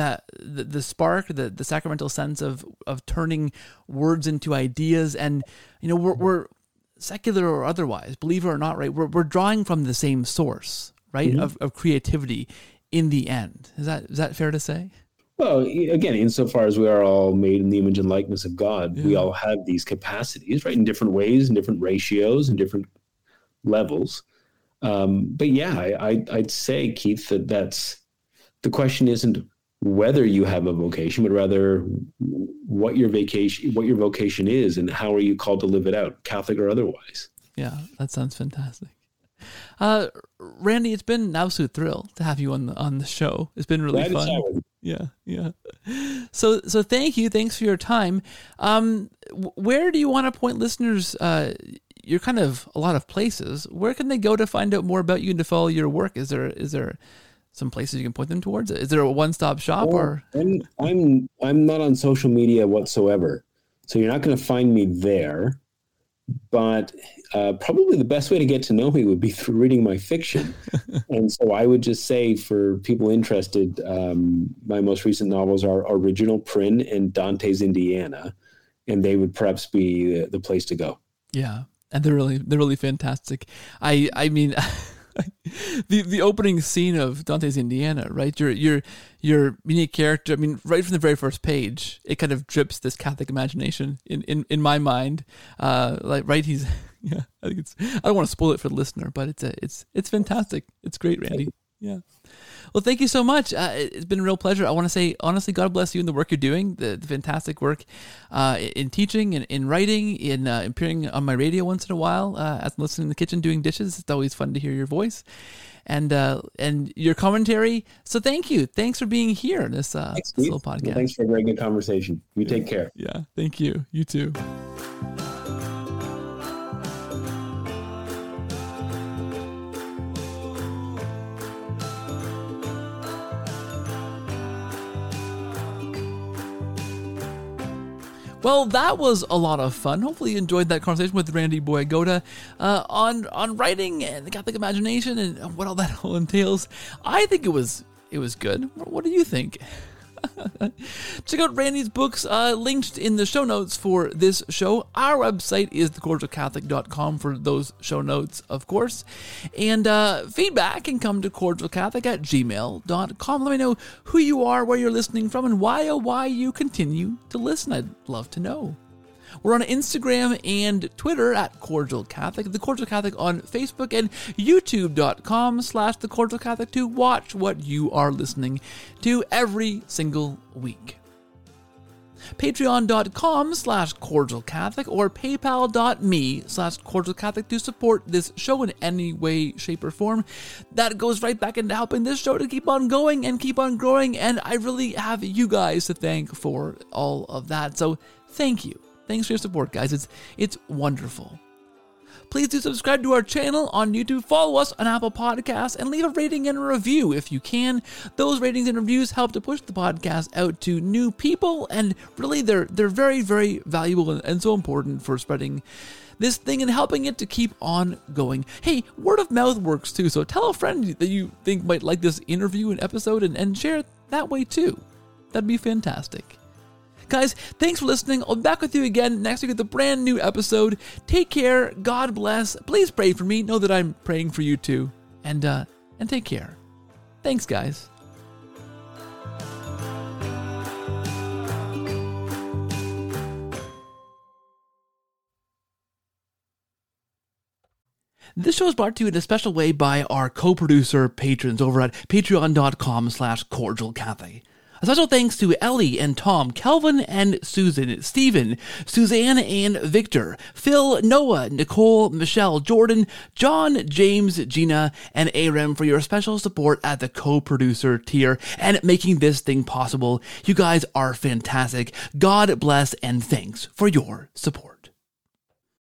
the spark, the sacramental sense of turning words into ideas. And we're secular or otherwise, believer or not, right? We're drawing from the same source, right? Mm-hmm. Of creativity in the end. Is that fair to say? Well, again, insofar as we are all made in the image and likeness of God, we all have these capacities, right, in different ways, in different ratios, in different levels. But yeah, I'd say, Keith, that's the question isn't whether you have a vocation, but rather what your vocation is, and how are you called to live it out, Catholic or otherwise. Yeah, that sounds fantastic. Randy, it's been an absolute thrill to have you on the show. It's been really fun. Yeah. So thank you. Thanks for your time. Where do you want to point listeners? You're kind of a lot of places. Where can they go to find out more about you and to follow your work? Is there some places you can point them towards? Is there a one-stop shop? Or I'm not on social media whatsoever, so you're not going to find me there. But probably the best way to get to know me would be through reading my fiction. And so I would just say, for people interested, my most recent novels are Original Prin and Dante's Indiana, and they would perhaps be the place to go. Yeah, and they're really fantastic. I mean, the opening scene of Dante's Indiana, right? Your unique character. I mean, right from the very first page, it kind of drips this Catholic imagination in my mind. He's I think I don't want to spoil it for the listener, but it's fantastic. It's great, Randy. Yeah. Well, thank you so much. It's been a real pleasure. I want to say, honestly, God bless you in the work you're doing, the fantastic work in teaching and in writing, in appearing on my radio once in a while, as I'm listening in the kitchen doing dishes. It's always fun to hear your voice and your commentary. So thank you. Thanks for being here in this little podcast. Well, thanks for a very good conversation. You take care. Yeah, thank you. You too. Well, that was a lot of fun. Hopefully you enjoyed that conversation with Randy Boyagoda on writing and the Catholic imagination and what all that all entails. I think it was good. What do you think? Check out Randy's books linked in the show notes for this show. Our website is thecordialcatholic.com for those show notes, of course. And feedback can come to cordialcatholic@gmail.com. Let me know who you are, where you're listening from, and why you continue to listen. I'd love to know. We're on Instagram and Twitter at Cordial Catholic, The Cordial Catholic on Facebook, and youtube.com/The Cordial Catholic to watch what you are listening to every single week. Patreon.com/Cordial Catholic or PayPal.me/Cordial Catholic to support this show in any way, shape, or form. That goes right back into helping this show to keep on going and keep on growing, and I really have you guys to thank for all of that. So thank you. Thanks for your support, guys. It's wonderful. Please do subscribe to our channel on YouTube, follow us on Apple Podcasts, and leave a rating and a review if you can. Those ratings and reviews help to push the podcast out to new people, and really they're very, very valuable and so important for spreading this thing and helping it to keep on going. Hey, word of mouth works too, so tell a friend that you think might like this interview and episode and share it that way too. That'd be fantastic. Guys, thanks for listening. I'll be back with you again next week with a brand new episode. Take care. God bless. Please pray for me. Know that I'm praying for you too. And take care. Thanks, guys. This show is brought to you in a special way by our co-producer patrons over at patreon.com/Cordial Catholic. A special thanks to Ellie and Tom, Kelvin and Susan, Stephen, Suzanne and Victor, Phil, Noah, Nicole, Michelle, Jordan, John, James, Gina, and Aram for your special support at the co-producer tier and making this thing possible. You guys are fantastic. God bless and thanks for your support.